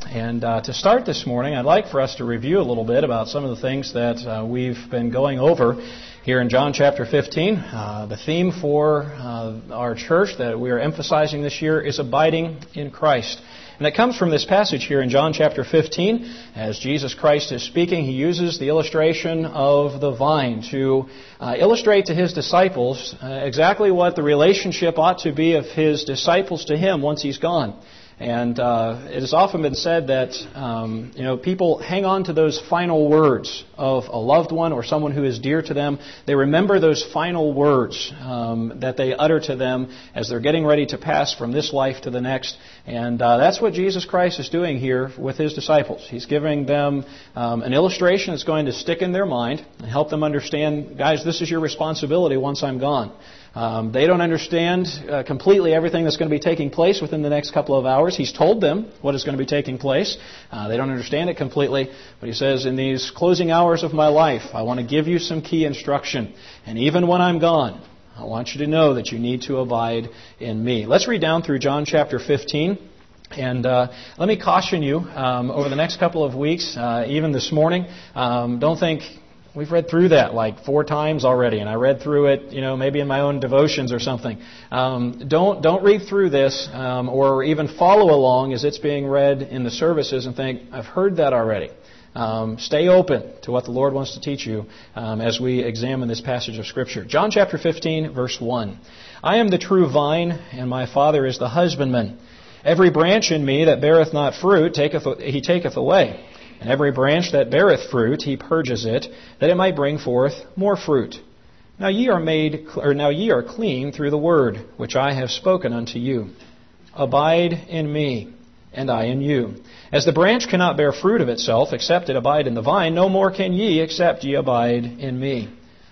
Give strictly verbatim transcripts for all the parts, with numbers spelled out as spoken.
And uh, to start this morning, I'd like for us to review a little bit about some of the things that uh, we've been going over here in John chapter fifteen. Uh, the theme for uh, our church that we are emphasizing this year is abiding in Christ. And it comes from this passage here in John chapter fifteen. As Jesus Christ is speaking, He uses the illustration of the vine to uh, illustrate to His disciples uh, exactly what the relationship ought to be of His disciples to Him once He's gone. And uh, it has often been said that um, you know people hang on to those final words of a loved one or someone who is dear to them. They remember those final words um, that they utter to them as they're getting ready to pass from this life to the next. And uh, that's what Jesus Christ is doing here with His disciples. He's giving them um, an illustration that's going to stick in their mind and help them understand, guys, this is your responsibility once I'm gone. Um, they don't understand uh, completely everything that's going to be taking place within the next couple of hours. He's told them what is going to be taking place. Uh, they don't understand it completely. But He says, in these closing hours of my life, I want to give you some key instruction. And even when I'm gone, I want you to know that you need to abide in me. Let's read down through John chapter fifteen. And uh, let me caution you, um, over the next couple of weeks, uh, even this morning, um, don't think... We've read through that like four times already, and I read through it, you know, maybe in my own devotions or something. Um, don't don't read through this um, or even follow along as it's being read in the services and think, I've heard that already. Um, stay open to what the Lord wants to teach you um, as we examine this passage of Scripture. John chapter fifteen, verse one. I am the true vine, and my Father is the husbandman. Every branch in me that beareth not fruit, taketh he taketh away. And every branch that beareth fruit, He purges it, that it might bring forth more fruit. Now ye are made, or now ye are clean through the word which I have spoken unto you. Abide in me, and I in you. As the branch cannot bear fruit of itself, except it abide in the vine, no more can ye, except ye abide in me.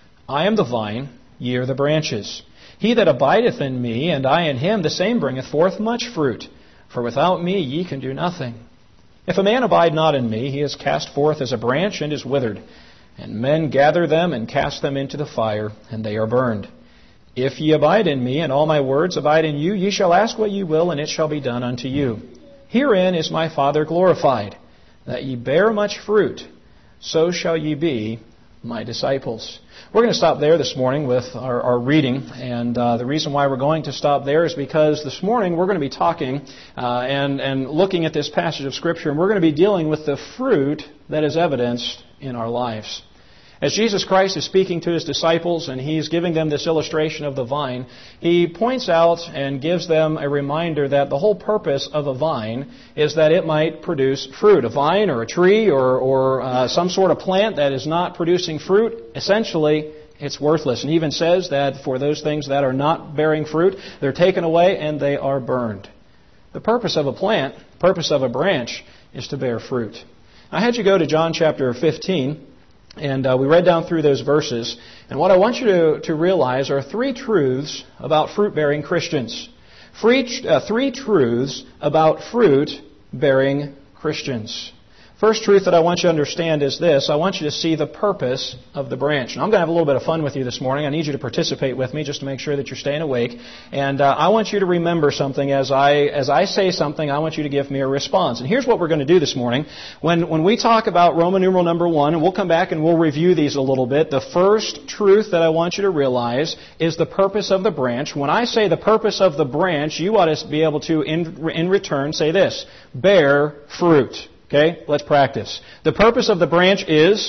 I am the vine, ye are the branches. He that abideth in me, and I in him, the same bringeth forth much fruit. For without me ye can do nothing. If a man abide not in me, he is cast forth as a branch and is withered. And men gather them and cast them into the fire, and they are burned. If ye abide in me, and all my words abide in you, ye shall ask what ye will, and it shall be done unto you. Herein is my Father glorified, that ye bear much fruit, so shall ye be my disciples. We're going to stop there this morning with our, our reading, and uh, the reason why we're going to stop there is because this morning we're going to be talking uh, and, and looking at this passage of Scripture, and we're going to be dealing with the fruit that is evidenced in our lives. As Jesus Christ is speaking to His disciples and He's giving them this illustration of the vine, He points out and gives them a reminder that the whole purpose of a vine is that it might produce fruit. A vine or a tree or, or uh, some sort of plant that is not producing fruit, essentially it's worthless. And He even says that for those things that are not bearing fruit, they're taken away and they are burned. The purpose of a plant, the purpose of a branch, is to bear fruit. I had you go to John chapter fifteen. And uh, we read down through those verses. And what I want you to, to realize are three truths about fruit-bearing Christians. Three, uh, three truths about fruit-bearing Christians. First truth that I want you to understand is this. I want you to see the purpose of the branch. And I'm going to have a little bit of fun with you this morning. I need you to participate with me just to make sure that you're staying awake. And uh, I want you to remember something. As I as I say something, I want you to give me a response. And here's what we're going to do this morning. When, when we talk about Roman numeral number one, and we'll come back and we'll review these a little bit, the first truth that I want you to realize is the purpose of the branch. When I say the purpose of the branch, you ought to be able to, in, in return, say this: bear fruit. Okay, let's practice. The purpose of the branch is?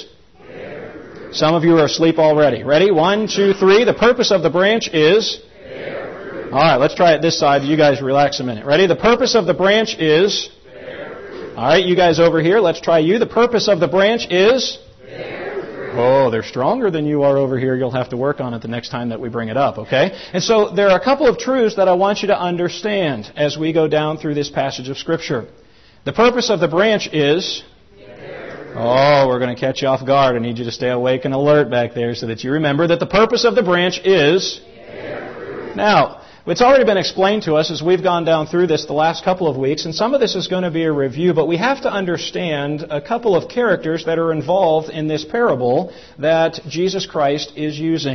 Some of you are asleep already. Ready? One, two, three. The purpose of the branch is? All right, let's try it this side. You guys relax a minute. Ready? The purpose of the branch is? All right, you guys over here, let's try you. The purpose of the branch is? Oh, they're stronger than you are over here. You'll have to work on it the next time that we bring it up, okay? And so there are a couple of truths that I want you to understand as we go down through this passage of Scripture. The purpose of the branch is? Oh, we're going to catch you off guard. I need you to stay awake and alert back there so that you remember that the purpose of the branch is? Now, it's already been explained to us as we've gone down through this the last couple of weeks, and some of this is going to be a review, but we have to understand a couple of characters that are involved in this parable that Jesus Christ is using.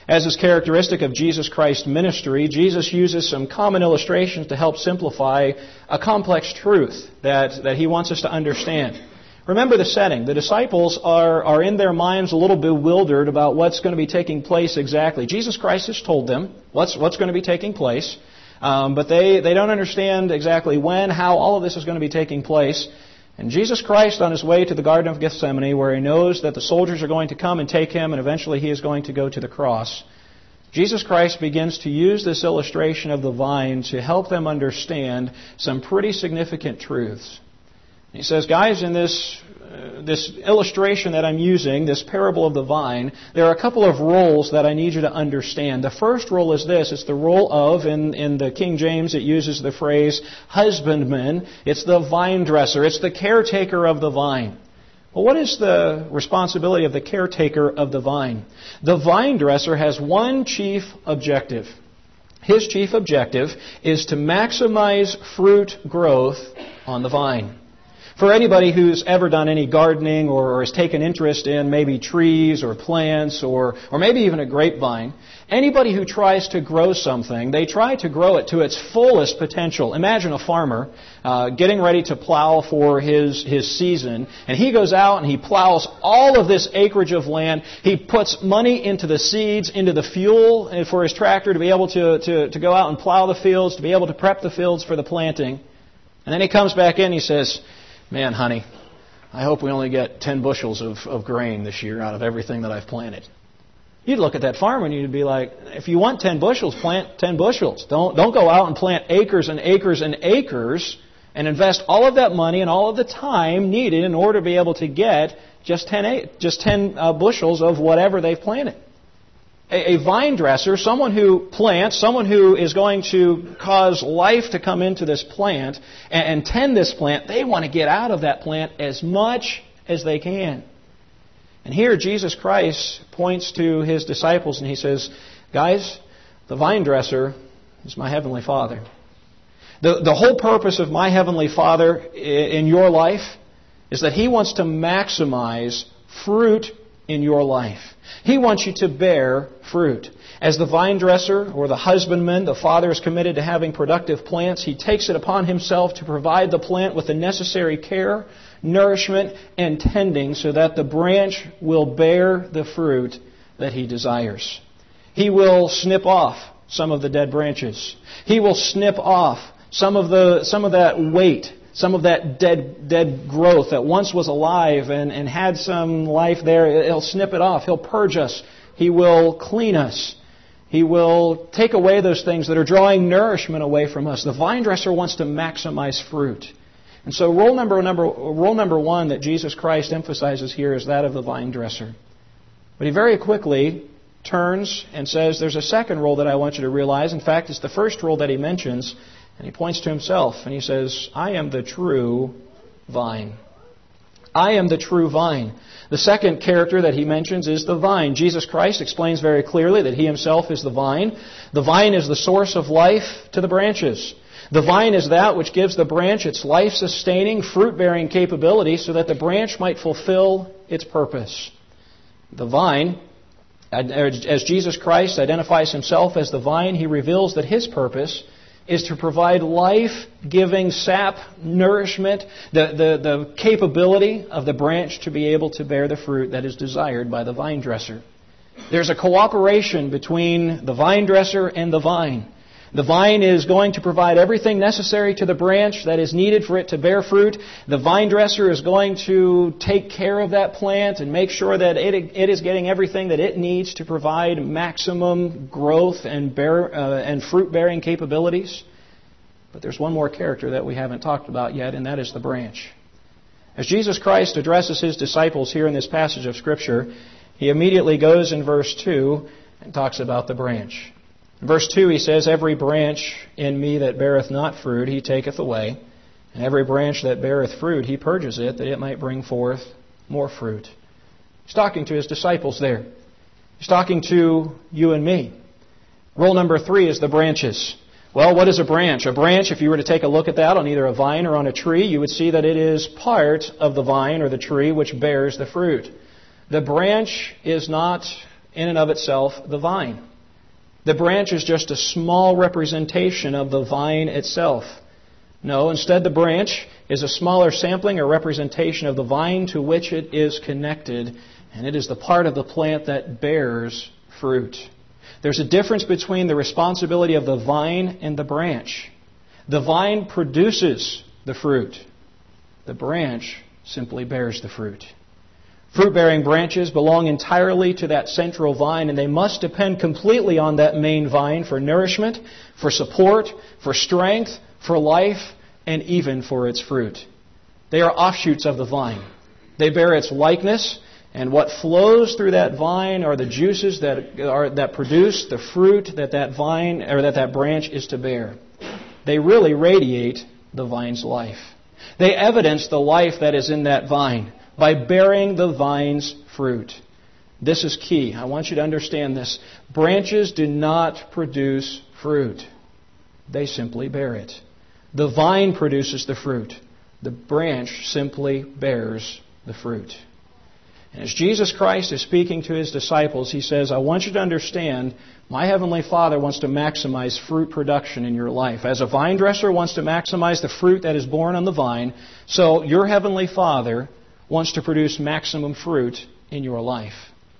As is characteristic of Jesus Christ's ministry, Jesus uses some common illustrations to help simplify a complex truth that, that He wants us to understand. Remember the setting. The disciples are, are in their minds a little bewildered about what's going to be taking place exactly. Jesus Christ has told them what's, what's going to be taking place, um, but they, they don't understand exactly when, how all of this is going to be taking place. And Jesus Christ, on His way to the Garden of Gethsemane, where He knows that the soldiers are going to come and take Him, and eventually He is going to go to the cross, Jesus Christ begins to use this illustration of the vine to help them understand some pretty significant truths. He says, guys, in this uh, this illustration that I'm using, this parable of the vine, there are a couple of roles that I need you to understand. The first role is this. It's the role of, in, in the King James, it uses the phrase husbandman. It's the vine dresser. It's the caretaker of the vine. Well, what is the responsibility of the caretaker of the vine? The vine dresser has one chief objective. His chief objective is to maximize fruit growth on the vine. For anybody who's ever done any gardening or, or has taken interest in maybe trees or plants or, or maybe even a grapevine, anybody who tries to grow something, they try to grow it to its fullest potential. Imagine a farmer uh, getting ready to plow for his, his season, and he goes out and he plows all of this acreage of land. He puts money into the seeds, into the fuel for his tractor to be able to, to, to go out and plow the fields, to be able to prep the fields for the planting. And then he comes back in and he says, man, honey, I hope we only get ten bushels of, of grain this year out of everything that I've planted. You'd look at that farmer and you'd be like, if you want ten bushels, plant ten bushels. Don't, don't go out and plant acres and acres and acres and invest all of that money and all of the time needed in order to be able to get just ten, just ten uh, bushels of whatever they've planted. A, a vine dresser, someone who plants, someone who is going to cause life to come into this plant and, and tend this plant, they want to get out of that plant as much as they can. And here Jesus Christ points to His disciples and He says, guys, the vine dresser is my Heavenly Father. The, the whole purpose of my Heavenly Father in your life is that He wants to maximize fruit in your life. He wants you to bear fruit. As the vine dresser or the husbandman, the Father is committed to having productive plants. He takes it upon Himself to provide the plant with the necessary care, nourishment, and tending so that the branch will bear the fruit that He desires. He will snip off some of the dead branches. He will snip off some of the some of that weight, some of that dead dead growth that once was alive and, and had some life there. He'll snip it off. He'll purge us. He will clean us. He will take away those things that are drawing nourishment away from us. The vine dresser wants to maximize fruit. And so role number, number, role number one that Jesus Christ emphasizes here is that of the vine dresser. But He very quickly turns and says, there's a second role that I want you to realize. In fact, it's the first role that He mentions. And He points to Himself and He says, I am the true vine. I am the true vine. The second character that He mentions is the vine. Jesus Christ explains very clearly that He Himself is the vine. The vine is the source of life to the branches. The vine is that which gives the branch its life-sustaining, fruit-bearing capability so that the branch might fulfill its purpose. The vine, as Jesus Christ identifies Himself as the vine, He reveals that His purpose is to provide life-giving sap, nourishment, the, the, the capability of the branch to be able to bear the fruit that is desired by the vine dresser. There's a cooperation between the vine dresser and the vine. The vine is going to provide everything necessary to the branch that is needed for it to bear fruit. The vine dresser is going to take care of that plant and make sure that it, it is getting everything that it needs to provide maximum growth and, bear, uh, and fruit-bearing capabilities. But there's one more character that we haven't talked about yet, and that is the branch. As Jesus Christ addresses His disciples here in this passage of Scripture, He immediately goes in verse two and talks about the branch. In verse two, He says, every branch in me that beareth not fruit, He taketh away. And every branch that beareth fruit, He purges it, that it might bring forth more fruit. He's talking to His disciples there. He's talking to you and me. Role number three is the branches. Well, what is a branch? A branch, if you were to take a look at that on either a vine or on a tree, you would see that it is part of the vine or the tree which bears the fruit. The branch is not in and of itself the vine. The branch is just a small representation of the vine itself. No, instead the branch is a smaller sampling or representation of the vine to which it is connected, and it is the part of the plant that bears fruit. There's a difference between the responsibility of the vine and the branch. The vine produces the fruit. The branch simply bears the fruit. Fruit-bearing branches belong entirely to that central vine, and they must depend completely on that main vine for nourishment, for support, for strength, for life, and even for its fruit. They are offshoots of the vine. They bear its likeness, and what flows through that vine are the juices that are that produce the fruit that that vine or that that branch is to bear. They really radiate the vine's life. They evidence the life that is in that vine by bearing the vine's fruit. This is key. I want you to understand this. Branches do not produce fruit. They simply bear it. The vine produces the fruit. The branch simply bears the fruit. And as Jesus Christ is speaking to His disciples, He says, I want you to understand, my Heavenly Father wants to maximize fruit production in your life. As a vine dresser wants to maximize the fruit that is born on the vine, so your Heavenly Father wants to produce maximum fruit in your life.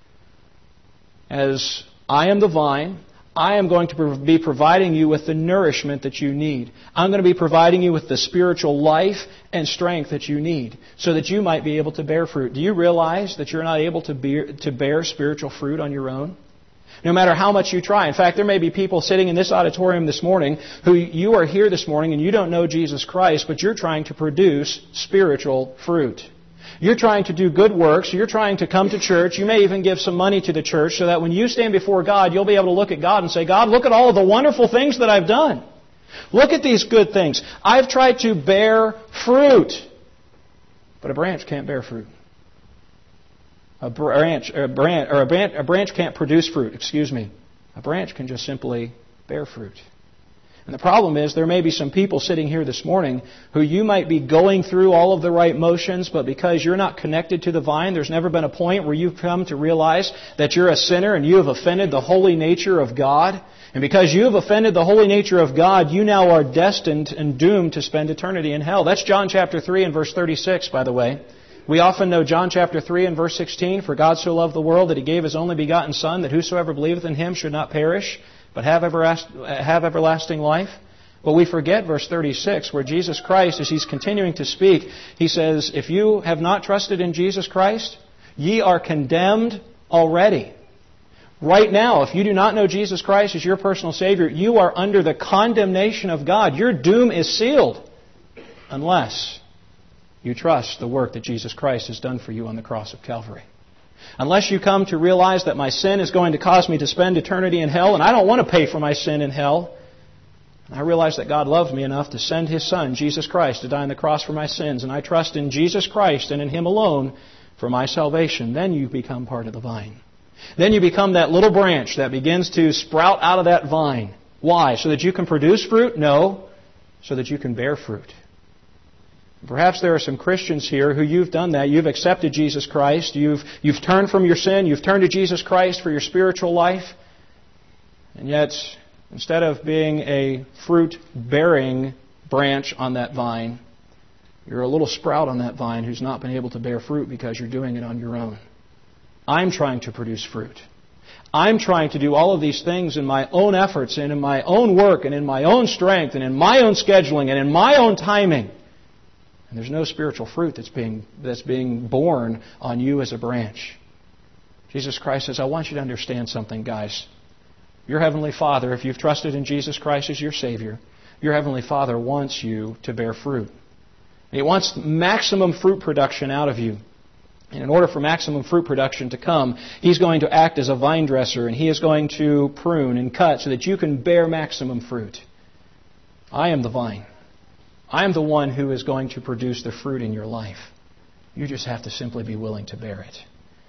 As I am the vine, I am going to be providing you with the nourishment that you need. I'm going to be providing you with the spiritual life and strength that you need so that you might be able to bear fruit. Do you realize that you're not able to bear, to bear spiritual fruit on your own? No matter how much you try. In fact, there may be people sitting in this auditorium this morning who you are here this morning and you don't know Jesus Christ, but you're trying to produce spiritual fruit. You're trying to do good works. You're trying to come to church. You may even give some money to the church so that when you stand before God, you'll be able to look at God and say, God, look at all of the wonderful things that I've done. Look at these good things. I've tried to bear fruit. But a branch can't bear fruit. A branch, or a branch, or a branch, a branch can't produce fruit, excuse me. A branch can just simply bear fruit. And the problem is there may be some people sitting here this morning who you might be going through all of the right motions, but because you're not connected to the vine, there's never been a point where you've come to realize that you're a sinner and you have offended the holy nature of God. And because you have offended the holy nature of God, you now are destined and doomed to spend eternity in hell. That's John chapter three and verse thirty-six, by the way. We often know John chapter three and verse sixteen, For God so loved the world that He gave His only begotten Son, that whosoever believeth in Him should not perish, but have everlasting life. But we forget verse thirty-six, where Jesus Christ, as He's continuing to speak, He says, if you have not trusted in Jesus Christ, ye are condemned already. Right now, if you do not know Jesus Christ as your personal Savior, you are under the condemnation of God. Your doom is sealed unless you trust the work that Jesus Christ has done for you on the cross of Calvary. Unless you come to realize that my sin is going to cause me to spend eternity in hell, and I don't want to pay for my sin in hell. And I realize that God loves me enough to send His Son, Jesus Christ, to die on the cross for my sins, and I trust in Jesus Christ and in Him alone for my salvation. Then you become part of the vine. Then you become that little branch that begins to sprout out of that vine. Why? So that you can produce fruit? No. So that you can bear fruit. Perhaps there are some Christians here who you've done that. You've accepted Jesus Christ. You've, you've turned from your sin. You've turned to Jesus Christ for your spiritual life. And yet, instead of being a fruit-bearing branch on that vine, you're a little sprout on that vine who's not been able to bear fruit because you're doing it on your own. I'm trying to produce fruit. I'm trying to do all of these things in my own efforts and in my own work and in my own strength and in my own scheduling and in my own timing. And there's no spiritual fruit that's being, that's being born on you as a branch. Jesus Christ says, I want you to understand something, guys. Your Heavenly Father, if you've trusted in Jesus Christ as your Savior, your Heavenly Father wants you to bear fruit. He wants maximum fruit production out of you. And in order for maximum fruit production to come, He's going to act as a vine dresser, and He is going to prune and cut so that you can bear maximum fruit. I am the vine. I am the one who is going to produce the fruit in your life. You just have to simply be willing to bear it.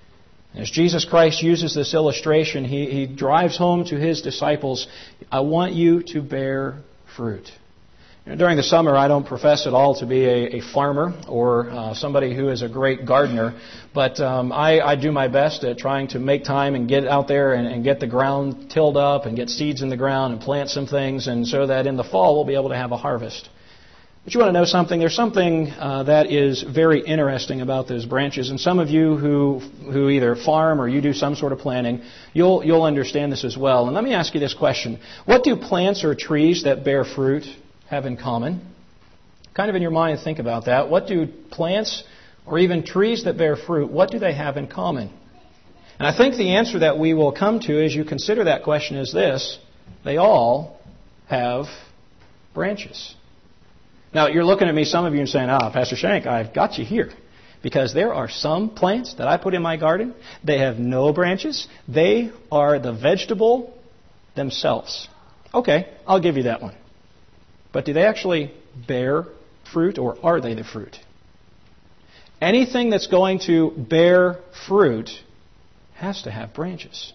As Jesus Christ uses this illustration, he, he drives home to His disciples, I want you to bear fruit. During the summer, I don't profess at all to be a, a farmer or uh, somebody who is a great gardener, but um, I, I do my best at trying to make time and get out there and, and get the ground tilled up and get seeds in the ground and plant some things, and so that in the fall we'll be able to have a harvest. But you want to know something? There's something uh, that is very interesting about those branches, and some of you who who either farm or you do some sort of planting, you'll you'll understand this as well. And let me ask you this question: what do plants or trees that bear fruit have in common? Kind of in your mind, think about that. What do plants or even trees that bear fruit, what do they have in common? And I think the answer that we will come to as you consider that question is this: they all have branches. Now, you're looking at me, some of you, and saying, ah, Pastor Shank, I've got you here. Because there are some plants that I put in my garden, they have no branches. They are the vegetable themselves. Okay, I'll give you that one. But do they actually bear fruit, or are they the fruit? Anything that's going to bear fruit has to have branches.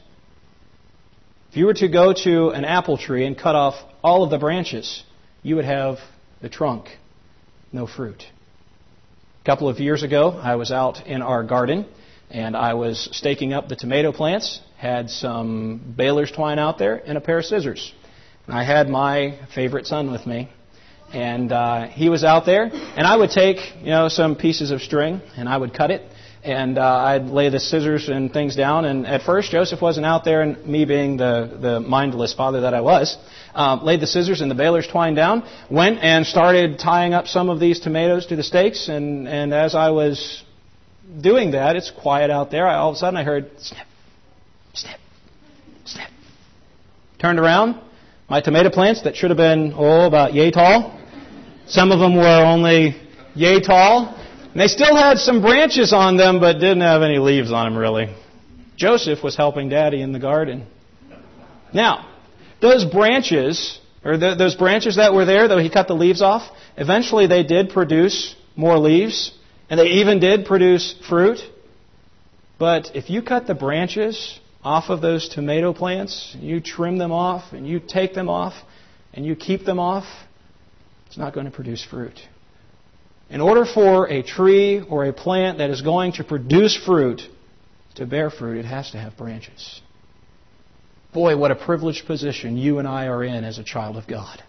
If you were to go to an apple tree and cut off all of the branches, you would have the trunk, no fruit. A couple of years ago, I was out in our garden, and I was staking up the tomato plants, had some baler's twine out there, and a pair of scissors. And I had my favorite son with me, and uh, he was out there, and I would take, you know, some pieces of string, and I would cut it, and uh, I'd lay the scissors and things down, and at first Joseph wasn't out there, and me being the, the mindless father that I was, um, laid the scissors and the baler's twine down, went and started tying up some of these tomatoes to the stakes, and, and as I was doing that, it's quiet out there, I, all of a sudden I heard snip, snip, snip. Turned around, my tomato plants that should have been, oh, about yay tall, some of them were only yay tall, and they still had some branches on them, but didn't have any leaves on them, really. Joseph was helping Daddy in the garden. Now, those branches, or the, those branches that were there, though he cut the leaves off, eventually they did produce more leaves, and they even did produce fruit. But if you cut the branches off of those tomato plants, you trim them off, and you take them off, and you keep them off, it's not going to produce fruit. In order for a tree or a plant that is going to produce fruit to bear fruit, it has to have branches. Boy, what a privileged position you and I are in as a child of God.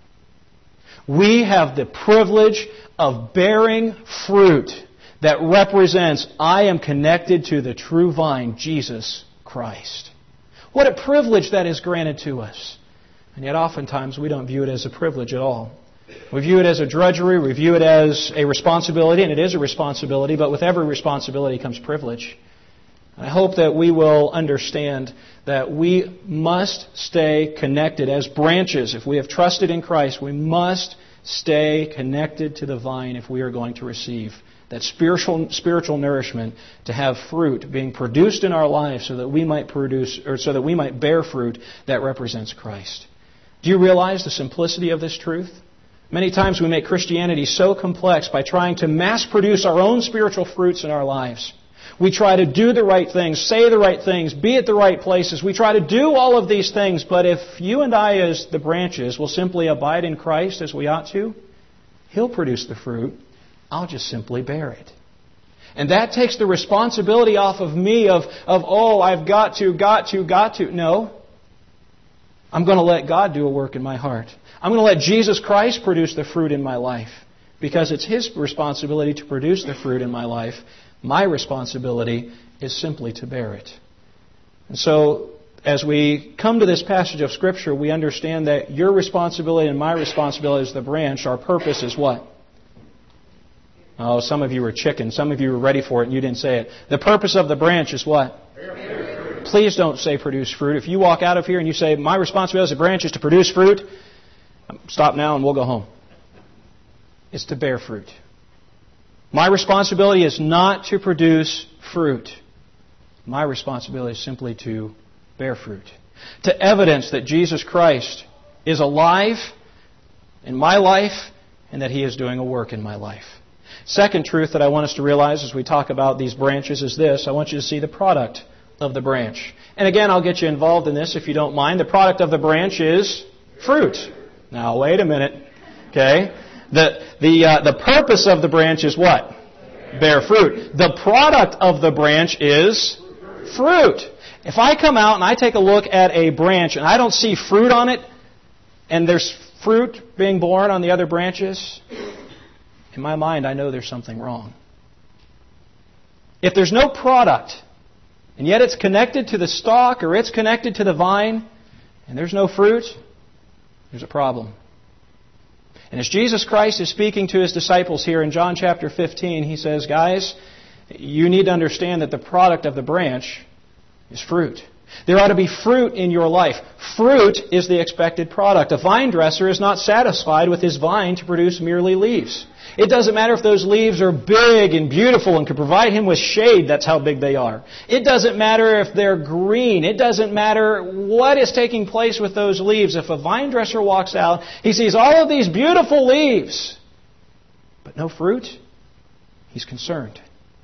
We have the privilege of bearing fruit that represents, I am connected to the true vine, Jesus Christ. What a privilege that is granted to us. And yet oftentimes we don't view it as a privilege at all. We view it as a drudgery, we view it as a responsibility, and it is a responsibility, but with every responsibility comes privilege. I hope that we will understand that we must stay connected as branches. If we have trusted in Christ, we must stay connected to the vine if we are going to receive that spiritual spiritual nourishment, to have fruit being produced in our lives so that we might produce, or so that we might bear fruit that represents Christ. Do you realize the simplicity of this truth? Many times we make Christianity so complex by trying to mass produce our own spiritual fruits in our lives. We try to do the right things, say the right things, be at the right places. We try to do all of these things, but if you and I as the branches will simply abide in Christ as we ought to, He'll produce the fruit. I'll just simply bear it. And that takes the responsibility off of me of, of oh, I've got to, got to, got to. No. I'm going to let God do a work in my heart. I'm going to let Jesus Christ produce the fruit in my life, because it's His responsibility to produce the fruit in my life. My responsibility is simply to bear it. And so, as we come to this passage of Scripture, we understand that your responsibility and my responsibility as the branch, our purpose is what? Oh, some of you were chicken. Some of you were ready for it and you didn't say it. The purpose of the branch is what? Please don't say produce fruit. If you walk out of here and you say, my responsibility as a branch is to produce fruit, stop now and we'll go home. It's to bear fruit. My responsibility is not to produce fruit. My responsibility is simply to bear fruit. To evidence that Jesus Christ is alive in my life and that He is doing a work in my life. Second truth that I want us to realize as we talk about these branches is this. I want you to see the product of the branch. And again, I'll get you involved in this if you don't mind. The product of the branch is fruit. Now, wait a minute. Okay? The, the, uh, the purpose of the branch is what? Bear fruit. The product of the branch is fruit. If I come out and I take a look at a branch and I don't see fruit on it, and there's fruit being borne on the other branches, in my mind I know there's something wrong. If there's no product, and yet it's connected to the stalk or it's connected to the vine, and there's no fruit, there's a problem. And as Jesus Christ is speaking to His disciples here in John chapter fifteen, He says, guys, you need to understand that the product of the branch is fruit. There ought to be fruit in your life. Fruit is the expected product. A vine dresser is not satisfied with his vine to produce merely leaves. It doesn't matter if those leaves are big and beautiful and can provide him with shade. That's how big they are. It doesn't matter if they're green. It doesn't matter what is taking place with those leaves. If a vine dresser walks out, he sees all of these beautiful leaves, but no fruit, he's concerned.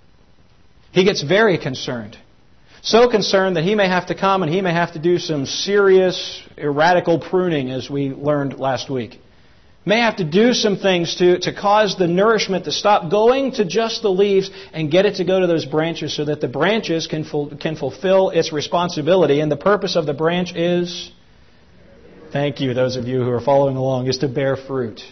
He gets very concerned. So concerned that he may have to come and he may have to do some serious, radical pruning, as we learned last week. May have to do some things to, to cause the nourishment to stop going to just the leaves and get it to go to those branches so that the branches can, ful, can fulfill its responsibility. And the purpose of the branch is, thank you, those of you who are following along, is to bear fruit.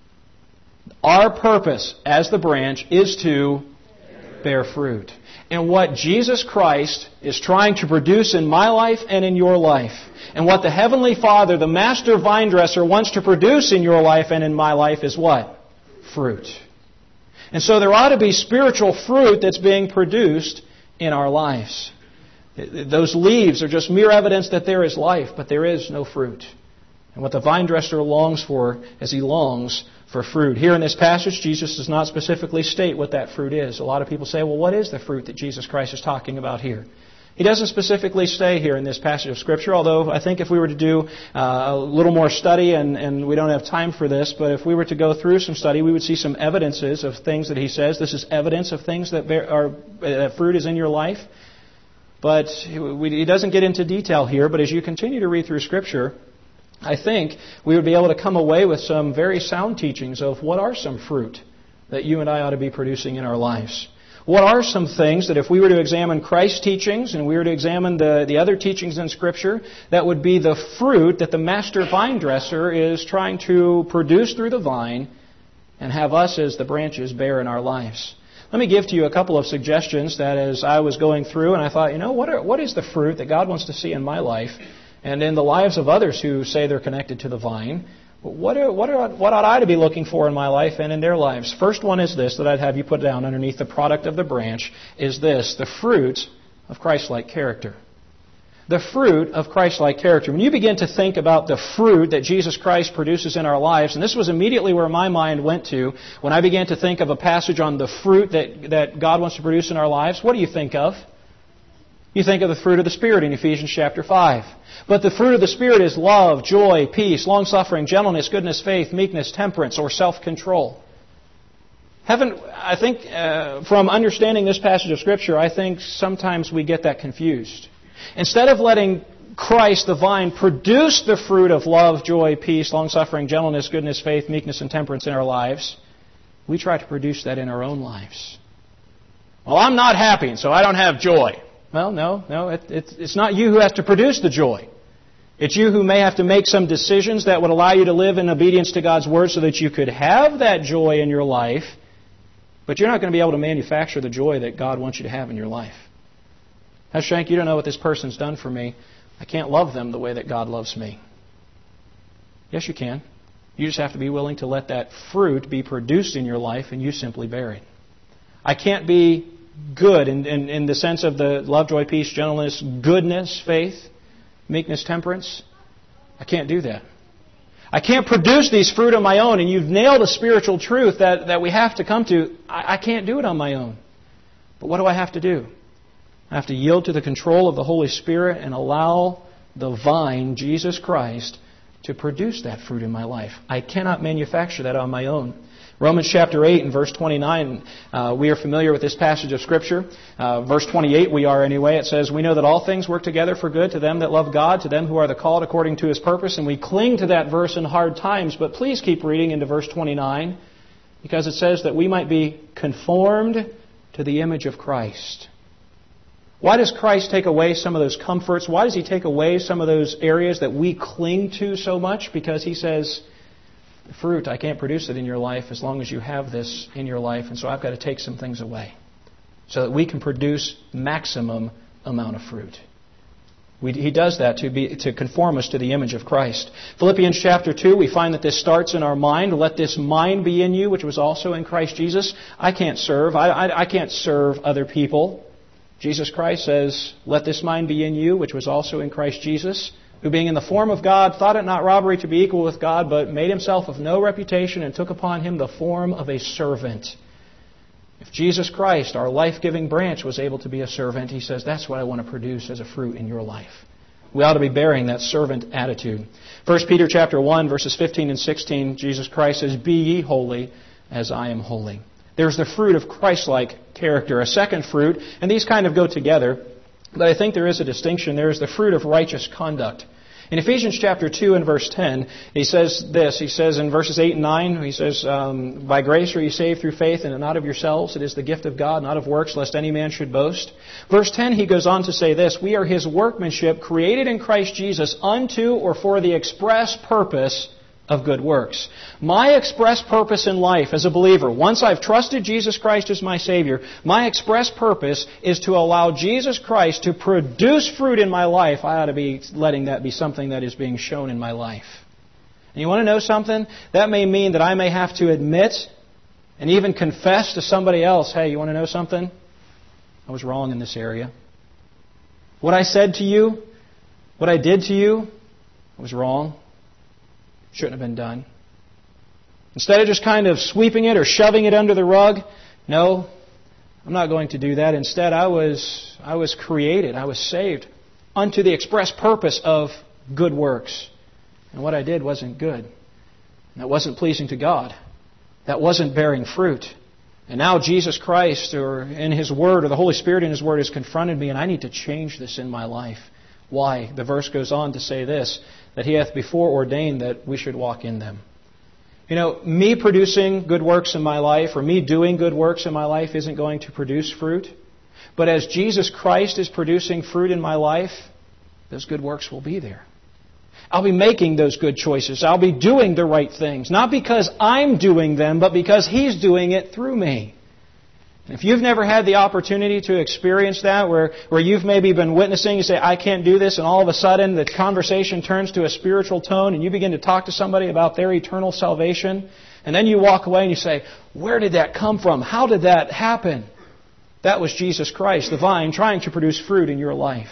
Our purpose as the branch is to bear fruit. And what Jesus Christ is trying to produce in my life and in your life, and what the Heavenly Father, the Master Vine Dresser, wants to produce in your life and in my life is what? Fruit. And so there ought to be spiritual fruit that's being produced in our lives. Those leaves are just mere evidence that there is life, but there is no fruit. And what the vine dresser longs for is he longs for fruit. Here in this passage, Jesus does not specifically state what that fruit is. A lot of people say, well, what is the fruit that Jesus Christ is talking about here? He doesn't specifically say here in this passage of Scripture, although I think if we were to do uh, a little more study, and, and we don't have time for this, but if we were to go through some study, we would see some evidences of things that he says. This is evidence of things that bear, are, that fruit is in your life. But he doesn't get into detail here, but as you continue to read through Scripture, I think we would be able to come away with some very sound teachings of what are some fruit that you and I ought to be producing in our lives. What are some things that if we were to examine Christ's teachings and we were to examine the, the other teachings in Scripture, that would be the fruit that the master vine dresser is trying to produce through the vine and have us as the branches bear in our lives. Let me give to you a couple of suggestions that as I was going through and I thought, you know, what are, what is the fruit that God wants to see in my life and in the lives of others who say they're connected to the vine? What, are, what, are, what ought I to be looking for in my life and in their lives? First one is this that I'd have you put down underneath the product of the branch is this, the fruit of Christ-like character. The fruit of Christ-like character. When you begin to think about the fruit that Jesus Christ produces in our lives, and this was immediately where my mind went to when I began to think of a passage on the fruit that, that God wants to produce in our lives, what do you think of? You think of the fruit of the Spirit in Ephesians chapter five. But the fruit of the Spirit is love, joy, peace, long-suffering, gentleness, goodness, faith, meekness, temperance, or self-control. Haven't, I think uh, from understanding this passage of Scripture, I think sometimes we get that confused. Instead of letting Christ, the vine, produce the fruit of love, joy, peace, long-suffering, gentleness, goodness, faith, meekness, and temperance in our lives, we try to produce that in our own lives. Well, I'm not happy, and so I don't have joy. Well, no, no, it, it, it's not you who has to produce the joy. It's you who may have to make some decisions that would allow you to live in obedience to God's Word so that you could have that joy in your life, but you're not going to be able to manufacture the joy that God wants you to have in your life. Now, Shank, you don't know what this person's done for me. I can't love them the way that God loves me. Yes, you can. You just have to be willing to let that fruit be produced in your life and you simply bear it. I can't be good in, in, in the sense of the love, joy, peace, gentleness, goodness, faith, meekness, temperance. I can't do that. I can't produce these fruit on my own, and you've nailed a spiritual truth that, that we have to come to. I, I can't do it on my own. But what do I have to do? I have to yield to the control of the Holy Spirit and allow the vine, Jesus Christ, to produce that fruit in my life. I cannot manufacture that on my own. Romans chapter eight and verse twenty-nine, uh, we are familiar with this passage of Scripture. Uh, verse twenty-eight, we are anyway. It says, we know that all things work together for good to them that love God, to them who are the called according to His purpose. And we cling to that verse in hard times, but please keep reading into verse twenty-nine. Because it says that we might be conformed to the image of Christ. Why does Christ take away some of those comforts? Why does He take away some of those areas that we cling to so much? Because He says, fruit, I can't produce it in your life as long as you have this in your life, and so I've got to take some things away so that we can produce maximum amount of fruit. We, he does that to be to conform us to the image of Christ. Philippians chapter two, we find that this starts in our mind. Let this mind be in you, which was also in Christ Jesus. I can't serve. I, I, I can't serve other people. Jesus Christ says, let this mind be in you, which was also in Christ Jesus, who being in the form of God, thought it not robbery to be equal with God, but made Himself of no reputation and took upon Him the form of a servant. If Jesus Christ, our life-giving branch, was able to be a servant, He says, that's what I want to produce as a fruit in your life. We ought to be bearing that servant attitude. First Peter chapter one, verses fifteen and sixteen, Jesus Christ says, be ye holy as I am holy. There's the fruit of Christ-like character. A second fruit, and these kind of go together, but I think there is a distinction. There is the fruit of righteous conduct. In Ephesians chapter two and verse ten, he says this. He says in verses eight and nine, he says, um, by grace are you saved through faith, and not of yourselves. It is the gift of God, not of works, lest any man should boast. Verse ten, he goes on to say this, we are His workmanship, created in Christ Jesus, unto or for the express purpose of good works. My express purpose in life as a believer, once I've trusted Jesus Christ as my Savior, my express purpose is to allow Jesus Christ to produce fruit in my life. I ought to be letting that be something that is being shown in my life. And you want to know something? That may mean that I may have to admit and even confess to somebody else, hey, you want to know something? I was wrong in this area. What I said to you, what I did to you, I was wrong. Shouldn't have been done. Instead of just kind of sweeping it or shoving it under the rug, no, I'm not going to do that. Instead, I was I was created, I was saved unto the express purpose of good works. And what I did wasn't good. That wasn't pleasing to God. That wasn't bearing fruit. And now Jesus Christ, or in His Word, or the Holy Spirit in His Word, has confronted me, and I need to change this in my life. Why? The verse goes on to say this, that He hath before ordained that we should walk in them. You know, me producing good works in my life, or me doing good works in my life, isn't going to produce fruit. But as Jesus Christ is producing fruit in my life, those good works will be there. I'll be making those good choices. I'll be doing the right things. Not because I'm doing them, but because He's doing it through me. If you've never had the opportunity to experience that, where, where you've maybe been witnessing, you say, I can't do this, and all of a sudden the conversation turns to a spiritual tone, and you begin to talk to somebody about their eternal salvation, and then you walk away and you say, where did that come from? How did that happen? That was Jesus Christ, the vine, trying to produce fruit in your life.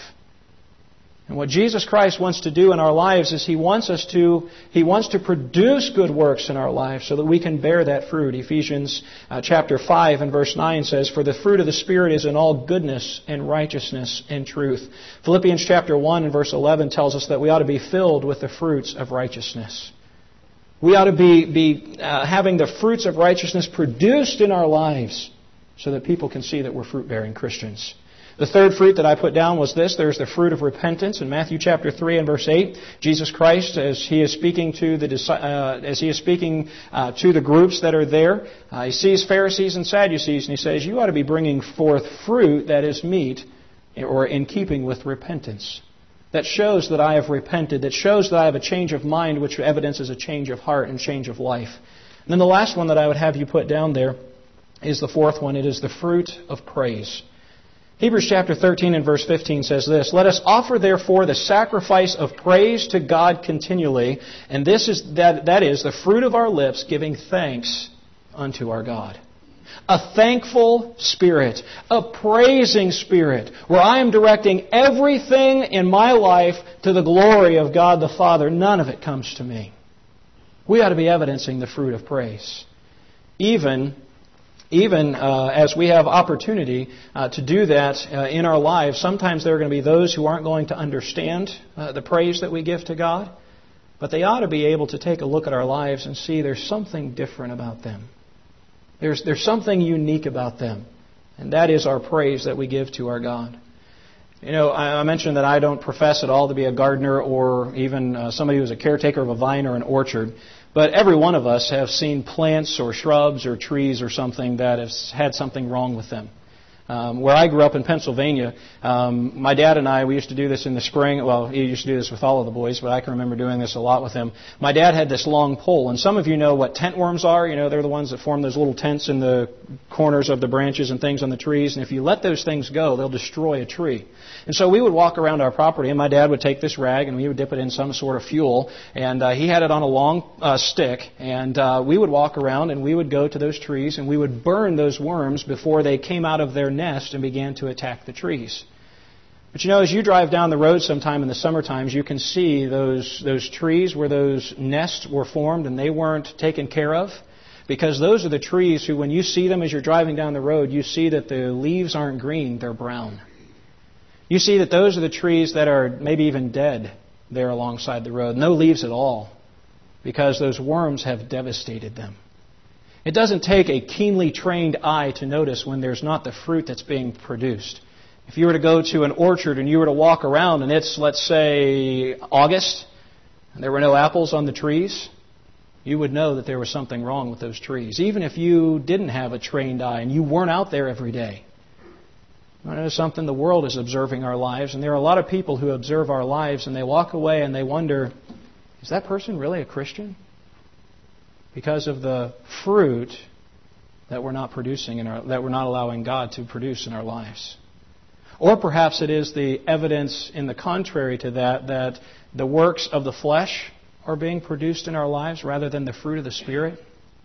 And what Jesus Christ wants to do in our lives is He wants us to, He wants to produce good works in our lives so that we can bear that fruit. Ephesians uh, chapter five and verse nine says, for the fruit of the Spirit is in all goodness and righteousness and truth. Philippians chapter one and verse eleven tells us that we ought to be filled with the fruits of righteousness. We ought to be, be uh, having the fruits of righteousness produced in our lives so that people can see that we're fruit-bearing Christians. The third fruit that I put down was this. There's the fruit of repentance in Matthew chapter three and verse eight. Jesus Christ, as He is speaking to the uh, as He is speaking uh, to the groups that are there, uh, He sees Pharisees and Sadducees, and He says, "You ought to be bringing forth fruit that is meet or in keeping with repentance. That shows that I have repented. That shows that I have a change of mind, which evidences a change of heart and change of life." And then the last one that I would have you put down there is the fourth one. It is the fruit of praise. Hebrews chapter thirteen and verse fifteen says this, let us offer therefore the sacrifice of praise to God continually, and this is that, that is the fruit of our lips, giving thanks unto our God. A thankful spirit, a praising spirit, where I am directing everything in my life to the glory of God the Father. None of it comes to me. We ought to be evidencing the fruit of praise. Even Even uh, as we have opportunity uh, to do that uh, in our lives, sometimes there are going to be those who aren't going to understand uh, the praise that we give to God. But they ought to be able to take a look at our lives and see there's something different about them. There's, there's something unique about them. And that is our praise that we give to our God. You know, I mentioned that I don't profess at all to be a gardener or even uh, somebody who's a caretaker of a vine or an orchard. But every one of us have seen plants or shrubs or trees or something that has had something wrong with them. Um, where I grew up in Pennsylvania, um, my dad and I, we used to do this in the spring. Well, he used to do this with all of the boys, but I can remember doing this a lot with him. My dad had this long pole, and some of you know what tent worms are. You know, they're the ones that form those little tents in the corners of the branches and things on the trees. And if you let those things go, they'll destroy a tree. And so we would walk around our property, and my dad would take this rag, and we would dip it in some sort of fuel. And uh, he had it on a long uh, stick, and uh, we would walk around, and we would go to those trees, and we would burn those worms before they came out of their nest and began to attack the trees. But you know, as you drive down the road sometime in the summer times, you can see those those trees where those nests were formed and they weren't taken care of. Because those are the trees who, when you see them as you're driving down the road, you see that the leaves aren't green, they're brown. You see that those are the trees that are maybe even dead there alongside the road. No leaves at all, because those worms have devastated them. It doesn't take a keenly trained eye to notice when there's not the fruit that's being produced. If you were to go to an orchard and you were to walk around and it's, let's say, August, and there were no apples on the trees, you would know that there was something wrong with those trees. Even if you didn't have a trained eye and you weren't out there every day. You know something? The world is observing our lives, and there are a lot of people who observe our lives and they walk away and they wonder, is that person really a Christian? Because of the fruit that we're not producing in our, that we're not allowing God to produce in our lives. Or perhaps it is the evidence in the contrary to that, that the works of the flesh are being produced in our lives rather than the fruit of the Spirit.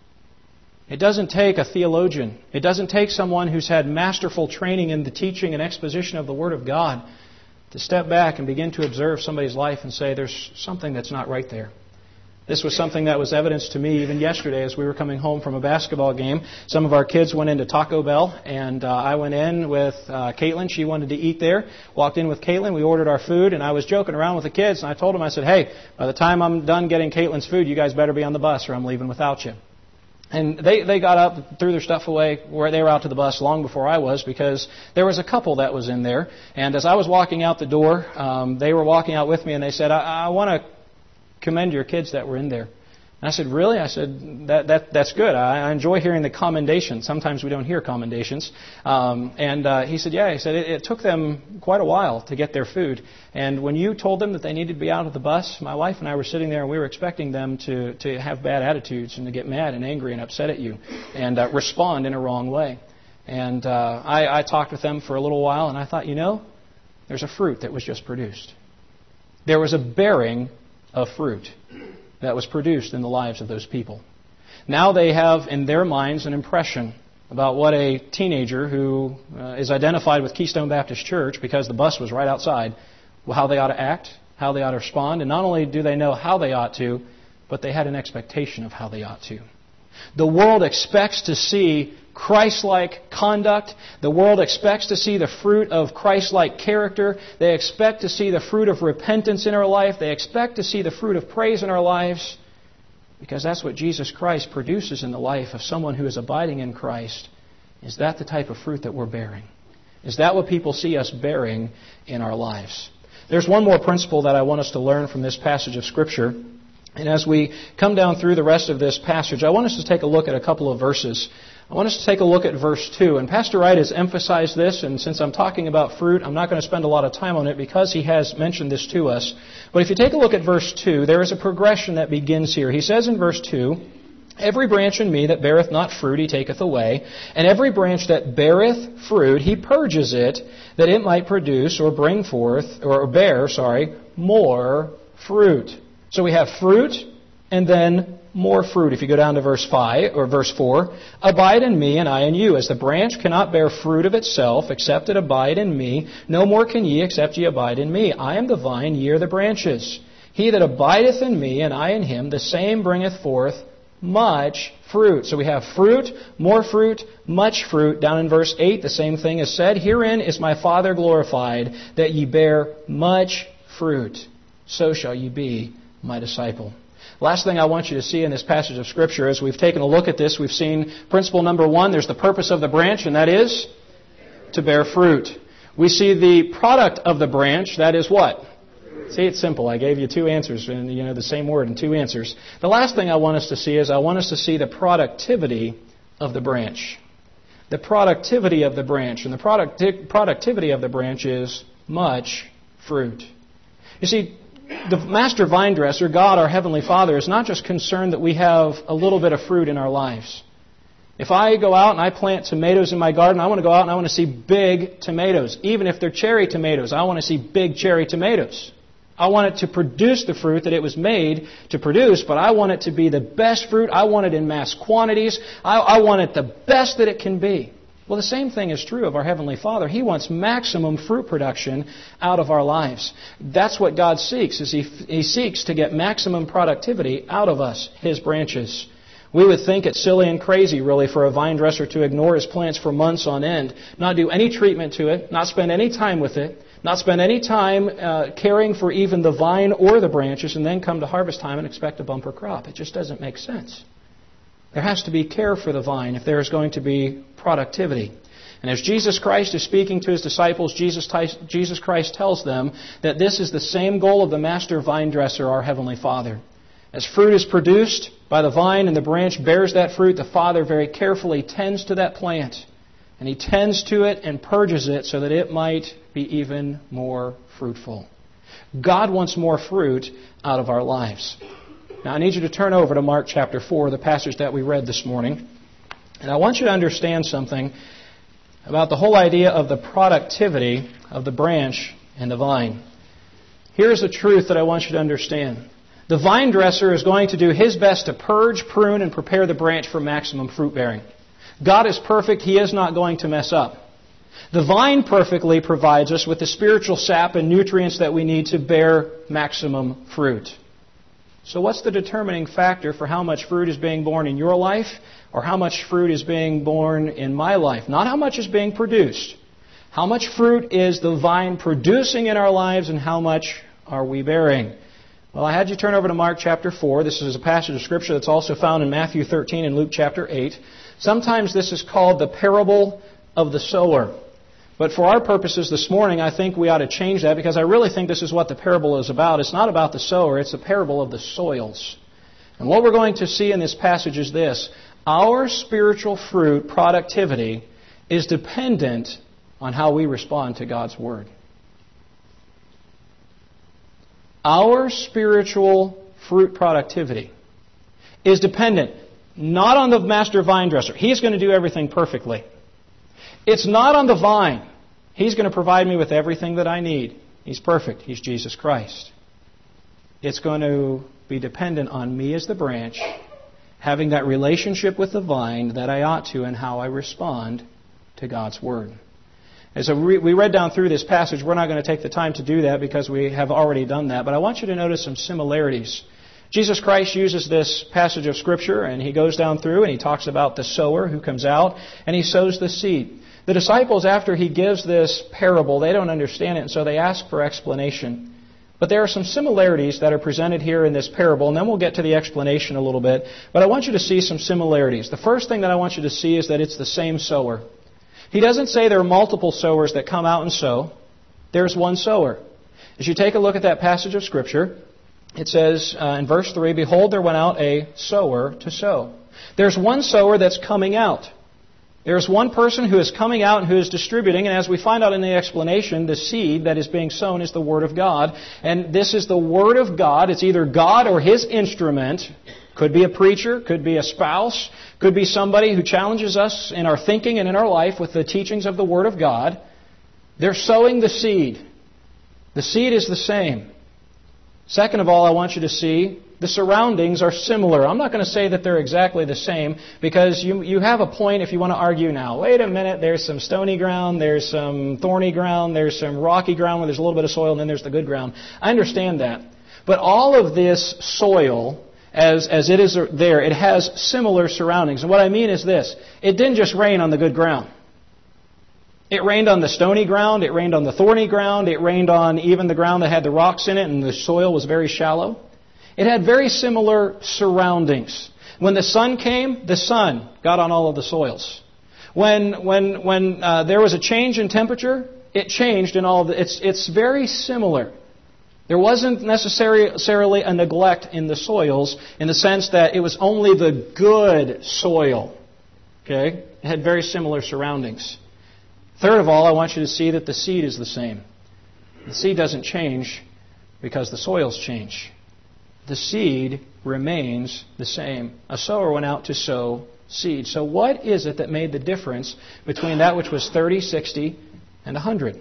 It doesn't take a theologian. It doesn't take someone who's had masterful training in the teaching and exposition of the Word of God to step back and begin to observe somebody's life and say, there's something that's not right there. This was something that was evidenced to me even yesterday as we were coming home from a basketball game. Some of our kids went into Taco Bell, and uh, I went in with uh, Caitlin. She wanted to eat there. Walked in with Caitlin. We ordered our food, and I was joking around with the kids, and I told them, I said, hey, by the time I'm done getting Caitlin's food, you guys better be on the bus or I'm leaving without you. And they, they got up, threw their stuff away, where they were out to the bus long before I was, because there was a couple that was in there. And as I was walking out the door, um, they were walking out with me, and they said, I, I want to commend your kids that were in there. And I said, really? I said, that, that that's good. I, I enjoy hearing the commendation. Sometimes we don't hear commendations. Um, and uh, he said, yeah. He said, it, it took them quite a while to get their food. And when you told them that they needed to be out of the bus, my wife and I were sitting there, and we were expecting them to, to have bad attitudes and to get mad and angry and upset at you and uh, respond in a wrong way. And uh, I, I talked with them for a little while, and I thought, you know, there's a fruit that was just produced. There was a bearing of fruit that was produced in the lives of those people. Now they have in their minds an impression about what a teenager who uh, is identified with Keystone Baptist Church, because the bus was right outside, how they ought to act, how they ought to respond. And not only do they know how they ought to, but they had an expectation of how they ought to. The world expects to see Christ-like conduct. The world expects to see the fruit of Christ-like character. They expect to see the fruit of repentance in our life. They expect to see the fruit of praise in our lives, because that's what Jesus Christ produces in the life of someone who is abiding in Christ. Is that the type of fruit that we're bearing? Is that what people see us bearing in our lives? There's one more principle that I want us to learn from this passage of Scripture. And as we come down through the rest of this passage, I want us to take a look at a couple of verses. I want us to take a look at verse two. And Pastor Wright has emphasized this, and since I'm talking about fruit, I'm not going to spend a lot of time on it because he has mentioned this to us. But if you take a look at verse two, there is a progression that begins here. He says in verse two, every branch in me that beareth not fruit he taketh away, and every branch that beareth fruit he purges it, that it might produce or bring forth, or bear, sorry, more fruit. So we have fruit and then more fruit. If you go down to verse five or verse four, abide in me and I in you. As the branch cannot bear fruit of itself, except it abide in me, no more can ye except ye abide in me. I am the vine, ye are the branches. He that abideth in me and I in him, the same bringeth forth much fruit. So we have fruit, more fruit, much fruit. Down in verse eight, the same thing is said. Herein is my Father glorified, that ye bear much fruit. So shall ye be my disciple. Last thing I want you to see in this passage of Scripture, as we've taken a look at this, we've seen principle number one, there's the purpose of the branch, and that is to bear fruit. We see the product of the branch, that is what? See, it's simple. I gave you two answers, and you know the same word and two answers. The last thing I want us to see is I want us to see the productivity of the branch. The productivity of the branch. And the product- productivity of the branch is much fruit. You see, the master vine dresser, God, our Heavenly Father, is not just concerned that we have a little bit of fruit in our lives. If I go out and I plant tomatoes in my garden, I want to go out and I want to see big tomatoes. Even if they're cherry tomatoes, I want to see big cherry tomatoes. I want it to produce the fruit that it was made to produce, but I want it to be the best fruit. I want it in mass quantities. I, I want it the best that it can be. Well, the same thing is true of our Heavenly Father. He wants maximum fruit production out of our lives. That's what God seeks, is He, he seeks to get maximum productivity out of us, His branches. We would think it's silly and crazy, really, for a vine dresser to ignore his plants for months on end, not do any treatment to it, not spend any time with it, not spend any time uh, caring for even the vine or the branches, and then come to harvest time and expect a bumper crop. It just doesn't make sense. There has to be care for the vine if there is going to be productivity. And as Jesus Christ is speaking to His disciples, Jesus, Jesus Christ tells them that this is the same goal of the master vine dresser, our Heavenly Father. As fruit is produced by the vine and the branch bears that fruit, the Father very carefully tends to that plant. And He tends to it and purges it so that it might be even more fruitful. God wants more fruit out of our lives. Now I need you to turn over to Mark chapter four, the passage that we read this morning. And I want you to understand something about the whole idea of the productivity of the branch and the vine. Here's the truth that I want you to understand. The vine dresser is going to do his best to purge, prune, and prepare the branch for maximum fruit bearing. God is perfect. He is not going to mess up. The vine perfectly provides us with the spiritual sap and nutrients that we need to bear maximum fruit. So what's the determining factor for how much fruit is being born in your life or how much fruit is being born in my life? Not how much is being produced. How much fruit is the vine producing in our lives and how much are we bearing? Well, I had you turn over to Mark chapter four. This is a passage of Scripture that's also found in Matthew thirteen and Luke chapter eight. Sometimes this is called the parable of the sower. But for our purposes this morning, I think we ought to change that because I really think this is what the parable is about. It's not about the sower, it's a parable of the soils. And what we're going to see in this passage is this. Our spiritual fruit productivity is dependent on how we respond to God's Word. Our spiritual fruit productivity is dependent not on the master vine dresser. He's going to do everything perfectly. It's not on the vine. He's going to provide me with everything that I need. He's perfect. He's Jesus Christ. It's going to be dependent on me as the branch, having that relationship with the vine that I ought to and how I respond to God's Word. And so we read down through this passage. We're not going to take the time to do that because we have already done that. But I want you to notice some similarities. Jesus Christ uses this passage of Scripture and He goes down through and He talks about the sower who comes out and he sows the seed. The disciples, after He gives this parable, they don't understand it, and so they ask for explanation. But there are some similarities that are presented here in this parable, and then we'll get to the explanation a little bit. But I want you to see some similarities. The first thing that I want you to see is that it's the same sower. He doesn't say there are multiple sowers that come out and sow. There's one sower. As you take a look at that passage of Scripture, it says uh, in verse three, "Behold, there went out a sower to sow." There's one sower that's coming out. There's one person who is coming out and who is distributing, and as we find out in the explanation, the seed that is being sown is the Word of God. And this is the Word of God. It's either God or His instrument. Could be a preacher, could be a spouse, could be somebody who challenges us in our thinking and in our life with the teachings of the Word of God. They're sowing the seed. The seed is the same. Second of all, I want you to see the surroundings are similar. I'm not going to say that they're exactly the same because you you have a point if you want to argue now. Wait a minute, there's some stony ground, there's some thorny ground, there's some rocky ground where there's a little bit of soil, and then there's the good ground. I understand that. But all of this soil, as, as it is there, it has similar surroundings. And what I mean is this. It didn't just rain on the good ground. It rained on the stony ground, it rained on the thorny ground, it rained on even the ground that had the rocks in it and the soil was very shallow. It had very similar surroundings. When the sun came, the sun got on all of the soils. When when when uh, there was a change in temperature, it changed in all of the... It's, it's very similar. There wasn't necessarily a neglect in the soils in the sense that it was only the good soil. Okay? It had very similar surroundings. Third of all, I want you to see that the seed is the same. The seed doesn't change because the soils change. The seed remains the same. A sower went out to sow seed. So what is it that made the difference between that which was thirty, sixty, and one hundred?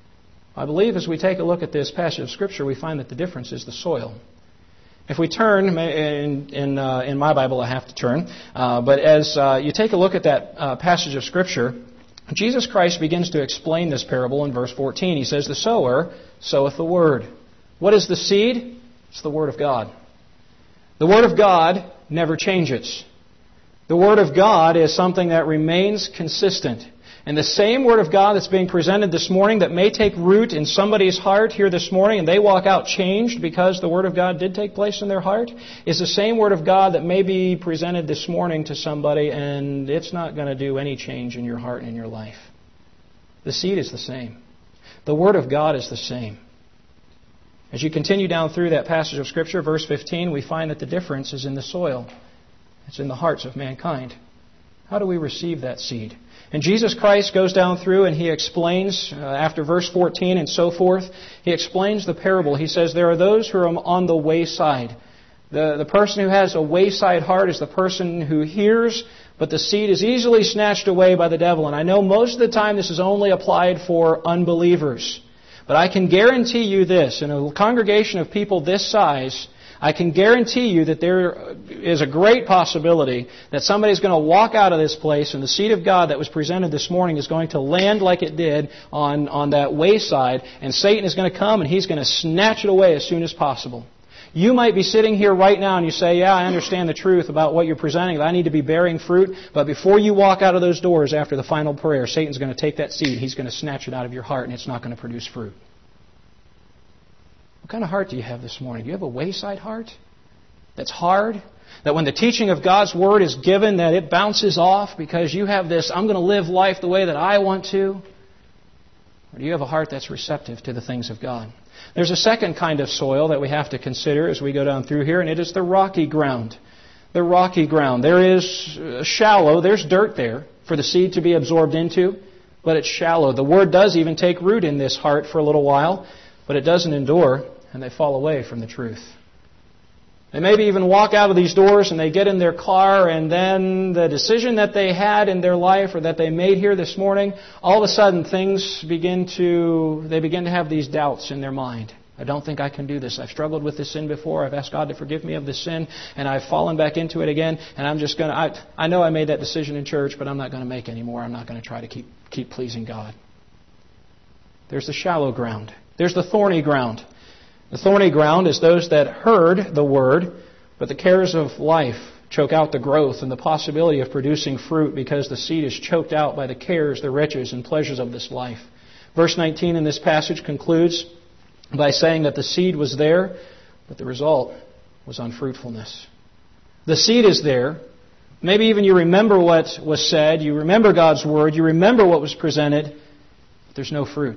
I believe as we take a look at this passage of Scripture, we find that the difference is the soil. If we turn, in, in, uh, in my Bible I have to turn, uh, but as uh, you take a look at that uh, passage of Scripture, Jesus Christ begins to explain this parable in verse fourteen. He says, "The sower soweth the word." What is the seed? It's the Word of God. The Word of God never changes. The Word of God is something that remains consistent. And the same Word of God that's being presented this morning that may take root in somebody's heart here this morning and they walk out changed because the Word of God did take place in their heart is the same Word of God that may be presented this morning to somebody and it's not going to do any change in your heart and in your life. The seed is the same. The Word of God is the same. As you continue down through that passage of Scripture, verse fifteen, we find that the difference is in the soil. It's in the hearts of mankind. How do we receive that seed? And Jesus Christ goes down through and He explains, uh, after verse fourteen and so forth, He explains the parable. He says there are those who are on the wayside. The, the person who has a wayside heart is the person who hears, but the seed is easily snatched away by the devil. And I know most of the time this is only applied for unbelievers. But I can guarantee you this, in a congregation of people this size, I can guarantee you that there is a great possibility that somebody's going to walk out of this place and the seed of God that was presented this morning is going to land like it did on, on that wayside, and Satan is going to come and he's going to snatch it away as soon as possible. You might be sitting here right now and you say, yeah, I understand the truth about what you're presenting. I need to be bearing fruit. But before you walk out of those doors after the final prayer, Satan's going to take that seed. He's going to snatch it out of your heart and it's not going to produce fruit. What kind of heart do you have this morning? Do you have a wayside heart that's hard? That when the teaching of God's Word is given, that it bounces off because you have this, I'm going to live life the way that I want to? Or do you have a heart that's receptive to the things of God? There's a second kind of soil that we have to consider as we go down through here, and it is the rocky ground. The rocky ground. There is shallow, there's dirt there for the seed to be absorbed into, but it's shallow. The Word does even take root in this heart for a little while, but it doesn't endure, and they fall away from the truth. They maybe even walk out of these doors and they get in their car, and then the decision that they had in their life or that they made here this morning, all of a sudden things begin to, they begin to have these doubts in their mind. I don't think I can do this. I've struggled with this sin before. I've asked God to forgive me of this sin, and I've fallen back into it again, and I'm just going to, I, I know I made that decision in church, but I'm not going to make any more. I'm not going to try to keep, keep pleasing God. There's the shallow ground. There's the thorny ground. The thorny ground is those that heard the Word, but the cares of life choke out the growth and the possibility of producing fruit because the seed is choked out by the cares, the riches, and pleasures of this life. Verse nineteen in this passage concludes by saying that the seed was there, but the result was unfruitfulness. The seed is there. Maybe even you remember what was said, you remember God's Word, you remember what was presented, but there's no fruit.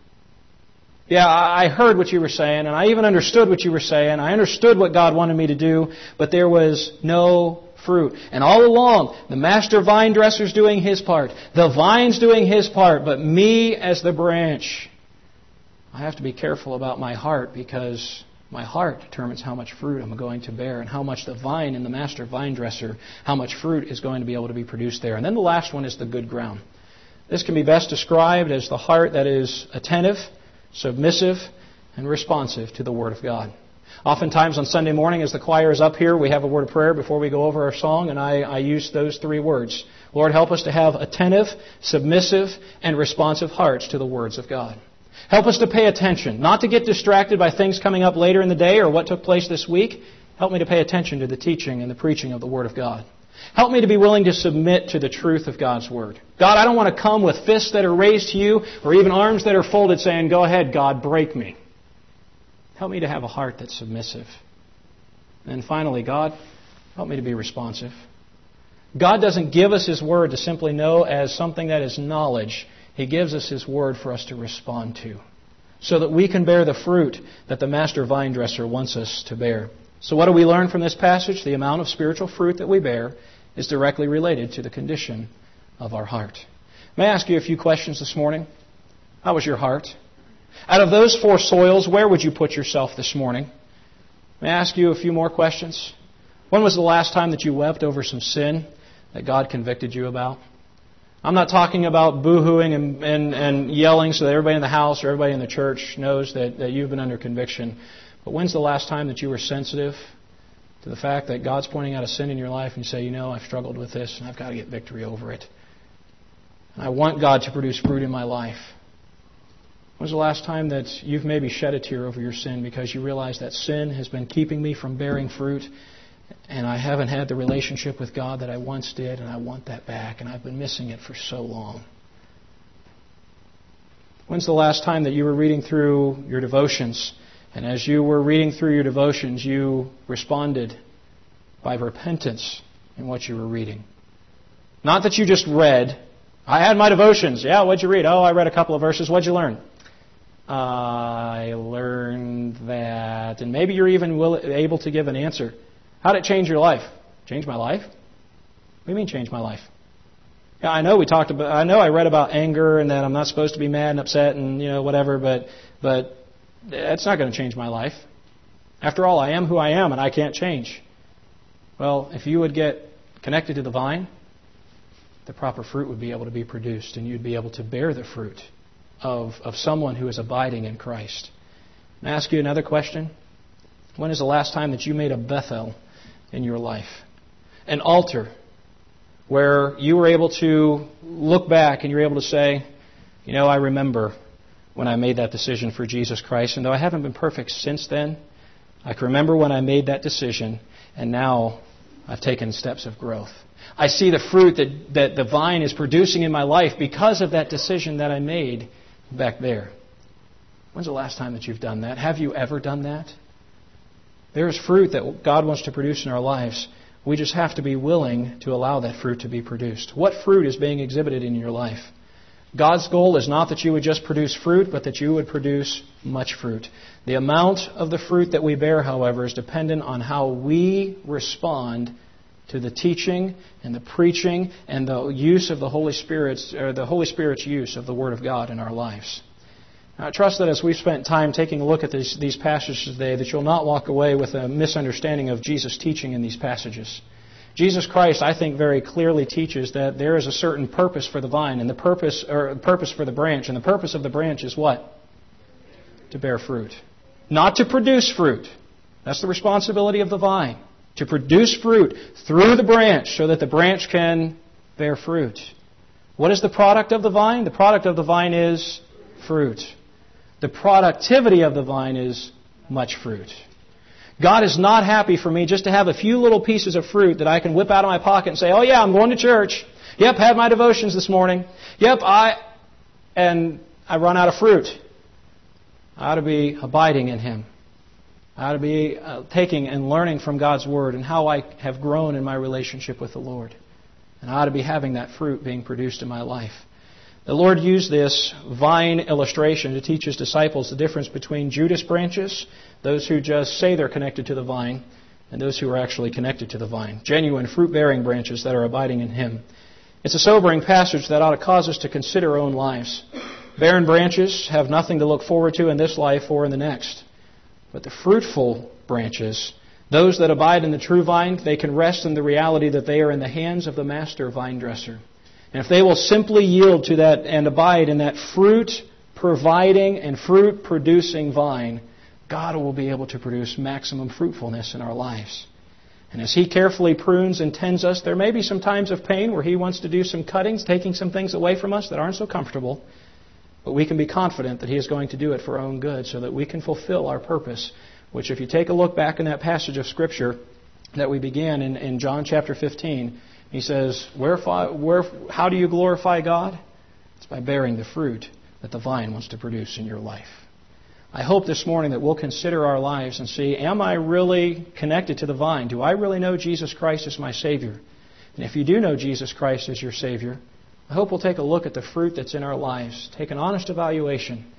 Yeah, I heard what you were saying, and I even understood what you were saying. I understood what God wanted me to do, but there was no fruit. And all along, the master vine dresser's doing his part. The vine's doing his part, but me as the branch, I have to be careful about my heart because my heart determines how much fruit I'm going to bear and how much the vine and the master vine dresser, how much fruit is going to be able to be produced there. And then the last one is the good ground. This can be best described as the heart that is attentive, submissive, and responsive to the Word of God. Oftentimes on Sunday morning as the choir is up here, we have a word of prayer before we go over our song, and I, I use those three words. Lord, help us to have attentive, submissive, and responsive hearts to the words of God. Help us to pay attention, not to get distracted by things coming up later in the day or what took place this week. Help me to pay attention to the teaching and the preaching of the Word of God. Help me to be willing to submit to the truth of God's Word. God, I don't want to come with fists that are raised to you or even arms that are folded saying, go ahead, God, break me. Help me to have a heart that's submissive. And finally, God, help me to be responsive. God doesn't give us His Word to simply know as something that is knowledge. He gives us His Word for us to respond to. so that we can bear the fruit that the master vine dresser wants us to bear. So what do we learn from this passage? The amount of spiritual fruit that we bear is directly related to the condition of our heart. May I ask you a few questions this morning? How was your heart? Out of those four soils, where would you put yourself this morning? May I ask you a few more questions? When was the last time that you wept over some sin that God convicted you about? I'm not talking about boo-hooing and, and, and yelling so that everybody in the house or everybody in the church knows that, that you've been under conviction. But when's the last time that you were sensitive to the fact that God's pointing out a sin in your life and you say, you know, I've struggled with this and I've got to get victory over it. And I want God to produce fruit in my life. When was the last time that you've maybe shed a tear over your sin because you realize that sin has been keeping me from bearing fruit and I haven't had the relationship with God that I once did and I want that back and I've been missing it for so long? When's the last time that you were reading through your devotions and as you were reading through your devotions you responded by repentance in what you were reading? Not that you just read. I had my devotions. Yeah, what'd you read? Oh, I read a couple of verses. What'd you learn? I learned that, and maybe you're even will, able to give an answer. How did it change your life? Change my life? What do you mean change my life? Yeah, I know we talked about. I know I read about anger and that I'm not supposed to be mad and upset and you know whatever, but but that's not going to change my life. After all, I am who I am, and I can't change. Well, if you would get connected to the vine, the proper fruit would be able to be produced, and you'd be able to bear the fruit of, of someone who is abiding in Christ. And I ask you another question. When is the last time that you made a Bethel in your life? An altar where you were able to look back and you're able to say, you know, I remember when I made that decision for Jesus Christ, and though I haven't been perfect since then, I can remember when I made that decision, and now I've taken steps of growth. I see the fruit that, that the vine is producing in my life because of that decision that I made back there. When's the last time that you've done that? Have you ever done that? There is fruit that God wants to produce in our lives. We just have to be willing to allow that fruit to be produced. What fruit is being exhibited in your life? God's goal is not that you would just produce fruit, but that you would produce much fruit. The amount of the fruit that we bear, however, is dependent on how we respond to the teaching and the preaching and the use of the Holy Spirit's or the Holy Spirit's use of the Word of God in our lives. Now, I trust that as we've spent time taking a look at these, these passages today, that you'll not walk away with a misunderstanding of Jesus' teaching in these passages. Jesus Christ, I think, very clearly teaches that there is a certain purpose for the vine and the purpose or purpose for the branch, and the purpose of the branch is what? To bear fruit. Not to produce fruit. That's the responsibility of the vine. To produce fruit through the branch so that the branch can bear fruit. What is the product of the vine? The product of the vine is fruit. The productivity of the vine is much fruit. God is not happy for me just to have a few little pieces of fruit that I can whip out of my pocket and say, oh yeah, I'm going to church. Yep, had my devotions this morning. Yep, I... And I run out of fruit. I ought to be abiding in Him. I ought to be uh, taking and learning from God's Word and how I have grown in my relationship with the Lord. And I ought to be having that fruit being produced in my life. The Lord used this vine illustration to teach His disciples the difference between Judas branches, those who just say they're connected to the vine, and those who are actually connected to the vine. Genuine fruit-bearing branches that are abiding in Him. It's a sobering passage that ought to cause us to consider our own lives. Barren branches have nothing to look forward to in this life or in the next. But the fruitful branches, those that abide in the true vine, they can rest in the reality that they are in the hands of the master vine dresser. And if they will simply yield to that and abide in that fruit-providing and fruit-producing vine, God will be able to produce maximum fruitfulness in our lives. And as He carefully prunes and tends us, there may be some times of pain where He wants to do some cuttings, taking some things away from us that aren't so comfortable. But we can be confident that He is going to do it for our own good so that we can fulfill our purpose, which if you take a look back in that passage of Scripture that we began in, in John chapter fifteen, He says, where, where, how do you glorify God? It's by bearing the fruit that the vine wants to produce in your life. I hope this morning that we'll consider our lives and see, am I really connected to the vine? Do I really know Jesus Christ as my Savior? And if you do know Jesus Christ as your Savior, I hope we'll take a look at the fruit that's in our lives, take an honest evaluation,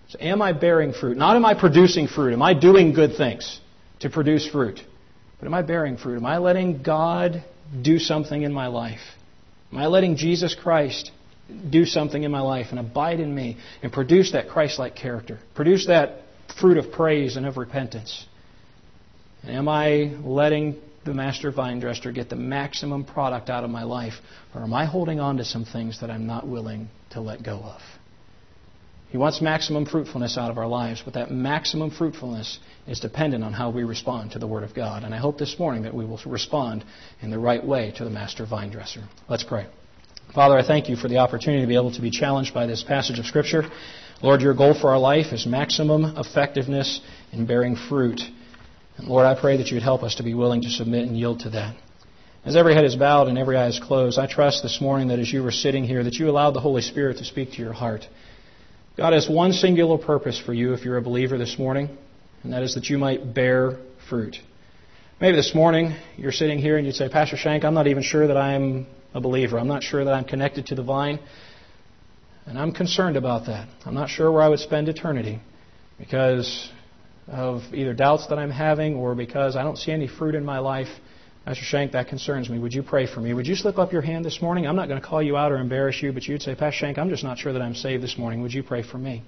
So am I bearing fruit? Not am I producing fruit. Am I doing good things to produce fruit? But am I bearing fruit? Am I letting God do something in my life? Am I letting Jesus Christ do something in my life and abide in me and produce that Christ-like character? Produce that fruit of praise and of repentance? And am I letting the master vine dresser get the maximum product out of my life? Or am I holding on to some things that I'm not willing to let go of? He wants maximum fruitfulness out of our lives, but that maximum fruitfulness is dependent on how we respond to the Word of God. And I hope this morning that we will respond in the right way to the master vine dresser. Let's pray. Father, I thank you for the opportunity to be able to be challenged by this passage of Scripture. Lord, your goal for our life is maximum effectiveness in bearing fruit. And Lord, I pray that you would help us to be willing to submit and yield to that. As every head is bowed and every eye is closed, I trust this morning that as you were sitting here, that you allowed the Holy Spirit to speak to your heart. God has one singular purpose for you if you're a believer this morning, and that is that you might bear fruit. Maybe this morning you're sitting here and you'd say, Pastor Shank, I'm not even sure that I'm a believer. I'm not sure that I'm connected to the vine, and I'm concerned about that. I'm not sure where I would spend eternity because of either doubts that I'm having or because I don't see any fruit in my life. Pastor Shank, that concerns me. Would you pray for me? Would you slip up your hand this morning? I'm not going to call you out or embarrass you, but you'd say, Pastor Shank, I'm just not sure that I'm saved this morning. Would you pray for me?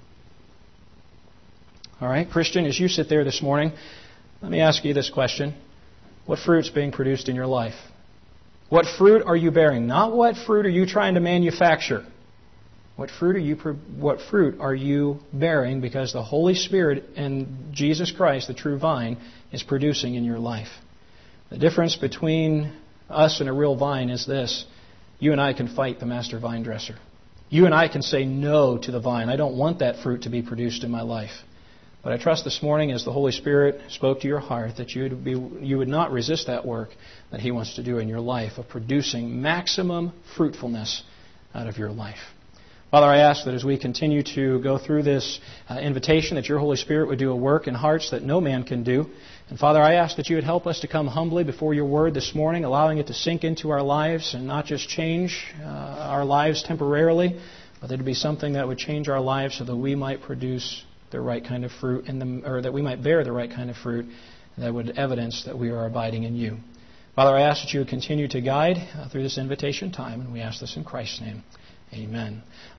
All right, Christian, as you sit there this morning, let me ask you this question. What fruit's being produced in your life? What fruit are you bearing? Not what fruit are you trying to manufacture. What fruit are you what fruit are you bearing because the Holy Spirit and Jesus Christ, the true vine, is producing in your life? The difference between us and a real vine is this. You and I can fight the master vine dresser. You and I can say no to the vine. I don't want that fruit to be produced in my life. But I trust this morning as the Holy Spirit spoke to your heart that you would, be, you would not resist that work that He wants to do in your life of producing maximum fruitfulness out of your life. Father, I ask that as we continue to go through this uh, invitation, that your Holy Spirit would do a work in hearts that no man can do. And Father, I ask that you would help us to come humbly before your word this morning, allowing it to sink into our lives and not just change uh, our lives temporarily, but that it be something that would change our lives so that we might produce the right kind of fruit, in the, or that we might bear the right kind of fruit that would evidence that we are abiding in you. Father, I ask that you would continue to guide uh, through this invitation time, and we ask this in Christ's name. Amen.